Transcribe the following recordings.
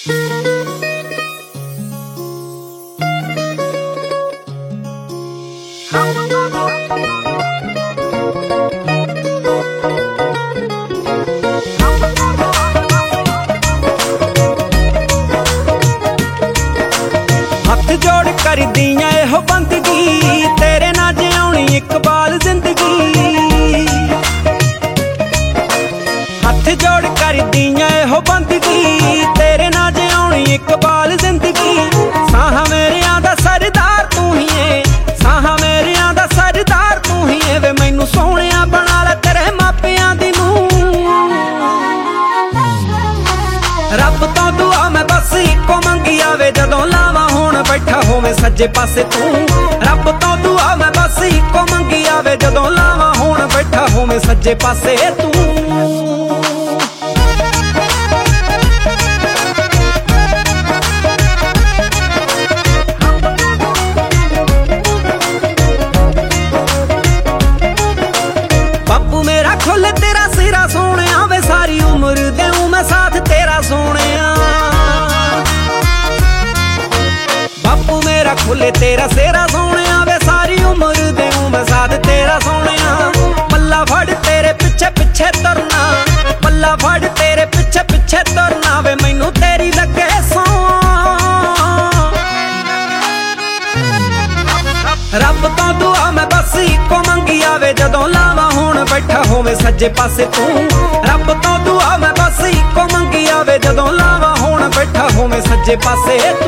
हथ जोड़ कर दियां एहो बंदगी, तेरे ना जिउणी इकबाल जिंदगी। हथ जोड़ कर दियां एहो बंदगी, तेरे ना जिउणी इकबाल जिंदगी। साहा मेरियां दा सरदार तू ही है, साहा मेरियां दा सरदार तू ही है। वे मैनू सोहणिया बना ले तेरे मापियां दी नूं। रब तो दुआ मैं बस इको मंगी आवे, जदों लावां होण बैठा होवे सज्जे पासे तू। रब तो दुआ मैं बस इको मंगी आवे, जदों लावां होण बैठा होवे सज्जे पासे तू। बापू मेरा खुल तेरा सिरा सोहणिया वे, सारी उम्र देऊं मैं साथ तेरा सोहणिया। बापू मेरा खुले तेरा सेरा सोहणिया वे, सारी उम्र देऊं मैं साथ तेरा सोहणिया। पल्ला फड़ तेरे पिछे पिछे तुरना, पल्ला फड़ तेरे पिछे पिछे तुरना। वे मैनू तेरी लगे सौ। रब तो दुआ मैं बस इको मंगी आवे, जदों लावां होण बैठा होवे सज्जे पासे तू। रब तो दुआ मैं बस इको मंगी आवे, जदों लावां होण बैठा होवे सज्जे पासे तू।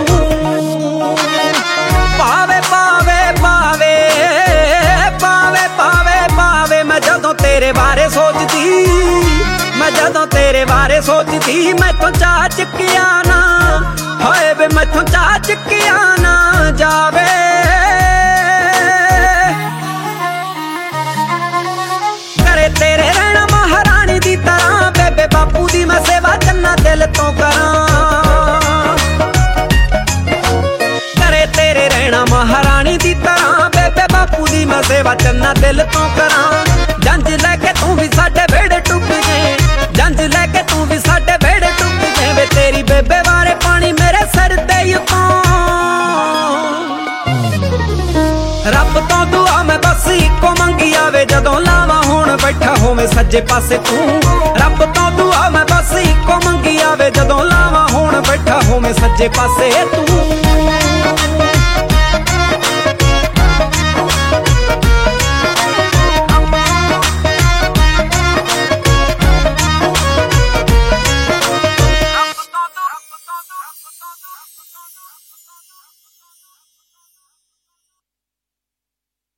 पावे पावे पावे पावे पावे पावे, मैं जदों तेरे बारे सोचदी, मैं जदों तेरे बारे सोचदी। मैथों चाह चुकिया ना होए वे, मैथों चाह चुकिया ना जावे। तेरे रहना महारानी दी तरह, बेबे बापू दी मैं सेवा चन्ना दिल तो करां। करे तेरे रहना महारानी दी तरह, बेबे बापू दी मैं सेवा चन्ना दिल तो करां। जंज लैके तू भी साडे बेड़े टुक गए, जंज लैके तू भी साडे बेड़े टुक गए। वे तेरी बेबे बारे पानी मेरे सिर ते उतों। रब तो दुआ मैं बस इको मंगी आवे, जदों लावां होण बैठा होवे सज्जे पासे तू। रब तो दुआ मैं बस इको मंगी आवे, जदों लावां होण बैठा होवे सज्जे पासे तू।